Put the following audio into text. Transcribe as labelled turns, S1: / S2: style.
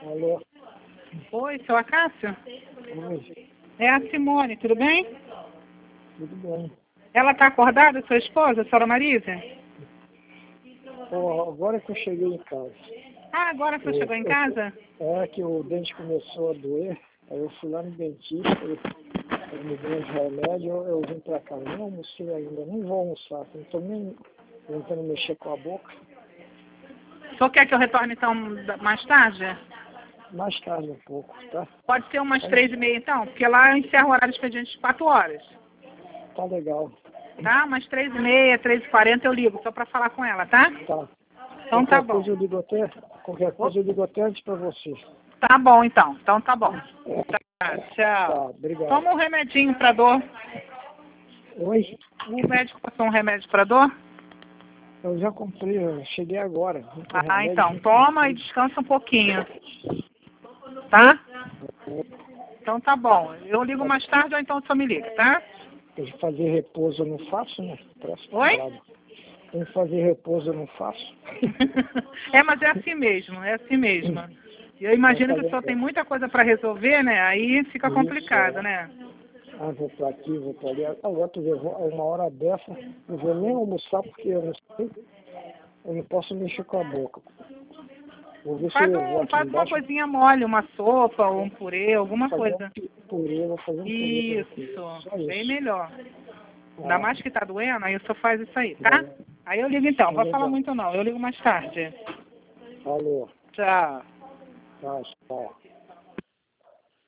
S1: Alô?
S2: Oi, seu Acácio?
S1: Oi,
S2: É a Simone, tudo bem?
S1: tudo bem.
S2: Ela está acordada, sua esposa, a senhora Marisa?
S1: Pô, agora que eu cheguei em casa.
S2: Ah, agora você chegou em casa?
S1: É que o dente começou a doer, aí eu fui lá no dentista, ele me deu uns remédios, eu vim pra cá, nem almocei ainda, nem vou almoçar, não tô nem tentando mexer com a boca.
S2: O senhor quer que eu retorne então mais tarde?
S1: Mais tarde um pouco, tá?
S2: Pode ser umas 3h30 então, porque lá eu encerro o horário de expediente de 4 horas.
S1: Tá legal.
S2: Tá? Umas 3h30, 3h40 eu ligo, só para falar com ela, tá?
S1: Tá.
S2: Então tá bom.
S1: Qualquer coisa eu ligo até antes pra você.
S2: Tá bom então, então tá bom. Tá,
S1: Tá,
S2: tchau.
S1: obrigado.
S2: Toma um remedinho para dor.
S1: Oi?
S2: O médico passou um remédio para dor?
S1: Eu já comprei, eu cheguei agora. Vim com
S2: Ah,
S1: remédio,
S2: então,
S1: vim com
S2: toma e
S1: tudo.
S2: descansa um pouquinho. Tá? Então tá bom. Eu ligo mais tarde ou então o senhor me liga, tá?
S1: Tem que fazer repouso, eu não faço, né? Parece que
S2: Oi?
S1: bravo. Tem que fazer repouso, eu não faço.
S2: É, mas é assim mesmo, é assim mesmo. Eu imagino que o senhor tem muita coisa para resolver, né? Aí fica complicado, né?
S1: Ah, vou pra aqui, vou pra ali. Agora tu vê, uma hora dessa, não vou nem almoçar porque eu não sei, eu não posso mexer com a boca. Vou ver se eu vou aqui
S2: Faz uma
S1: embaixo,
S2: coisinha mole, uma sopa ou um purê, alguma
S1: fazer
S2: coisa.
S1: um purê, vou fazer um purê pra você.
S2: Isso,
S1: Só
S2: bem
S1: isso.
S2: melhor. Ainda mais que tá doendo, aí o senhor faz isso aí, tá?
S1: Valeu.
S2: Aí eu ligo então, não vou falar
S1: Legal.
S2: muito não, eu ligo mais tarde.
S1: Falou.
S2: Tchau.
S1: Tá, tchau.